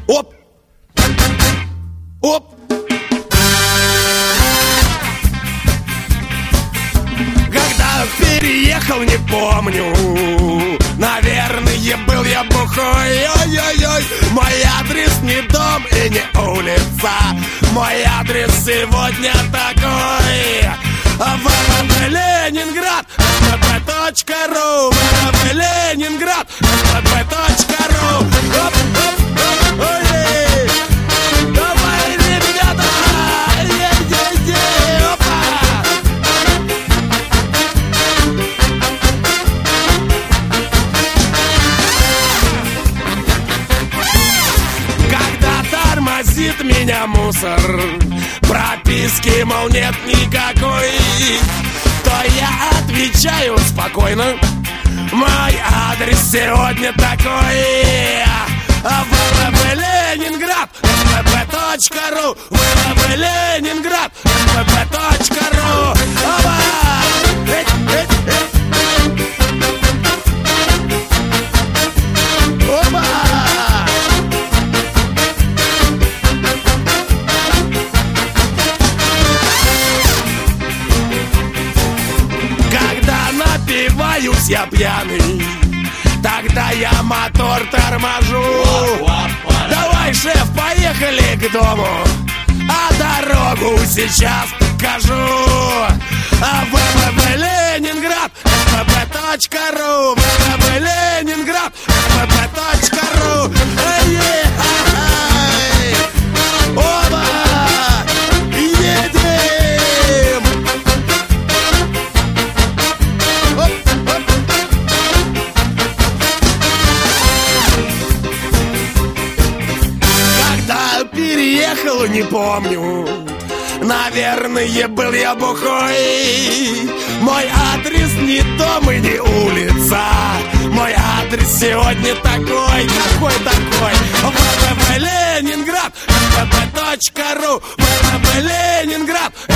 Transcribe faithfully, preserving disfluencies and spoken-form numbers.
Оп! Оп! Когда переехал, не помню. Наверное, был я бухой. Ой-ой-ой. Мой адрес не дом и не улица. Мой адрес сегодня такой. ВВП Ленинград, СПБ точка ру. ВВП Ленинград, СПБ точка ру. Оп, оп, оп, ой. Давай, ребята. Е-е-е, опа. Когда тормозит меня мусор, прописки, мол, нет никакой, то я отвечаю спокойно: мой адрес сегодня такой. ВВП Ленинград, СПБ точка ру. ВВП Ленинград, СПБ точка ру. Опа! Эть, эть, эть. Опа! Напиваюсь я пьяный, тогда я мотор торможу. Давай, шеф, поехали к дому, а дорогу сейчас покажу. ВВП Ленинград, СПБ точка ру. ВВП Ленинград, СПБ точка ру. Оба! Едем! Переехал, не помню. Наверное, был я бухой. Мой адрес не дом и не улица. Мой адрес сегодня такой. Какой такой? ВВП Ленинград, СПБ точка ру. ВВП Ленинград,